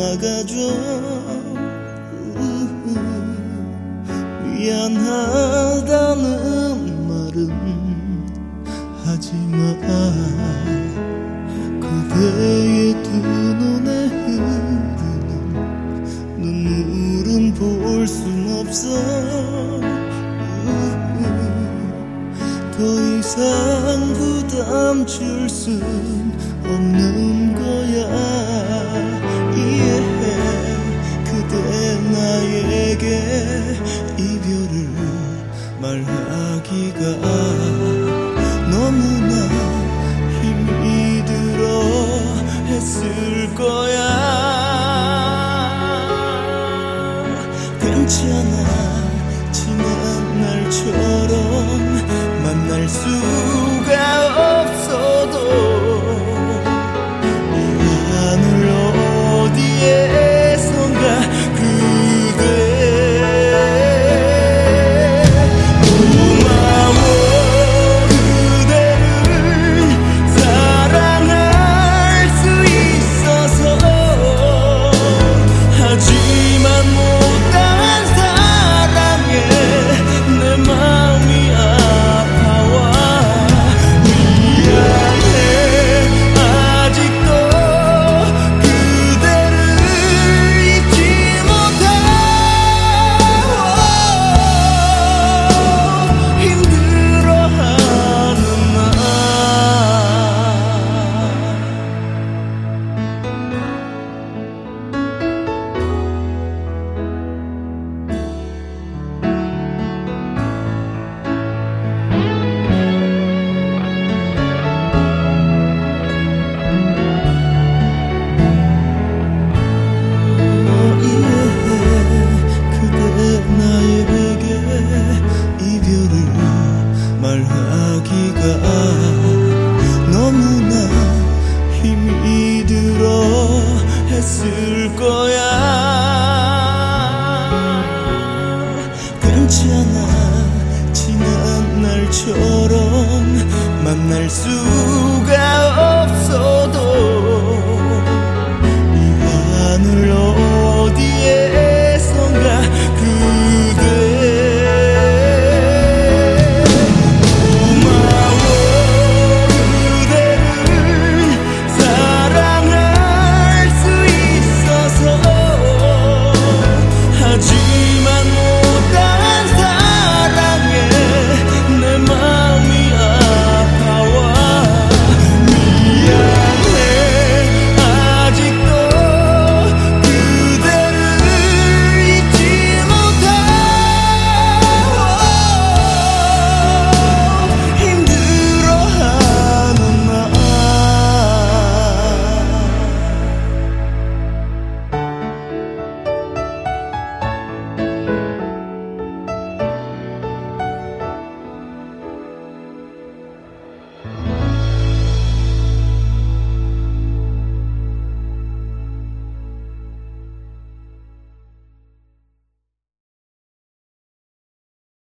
나가줘. 미안하다는 말은 하지마. 그대의 두 눈에 흐르는 눈물은 볼 순 없어. 더 이상 부담 줄 순 없는 거야. 이해해. 그대 나에게 이별을 말하기가 너무나 힘이 들어 했을 거야. 괜찮아. 지난 날처럼 만날 수가 없어도 이 하늘 어디에선가 그대 고마워. 그대를 사랑할 수 있어서. 하지만 못한 사랑에 내 마음이 아파와. 미안해. 아직도 그대를 잊지 못하고 힘들어하는 나. 이해해. 그대 나에게 이별을 말하기가 너무나 힘이 들어 했을 거야. 괜찮아. 지난 날처럼 만날 수가 없어도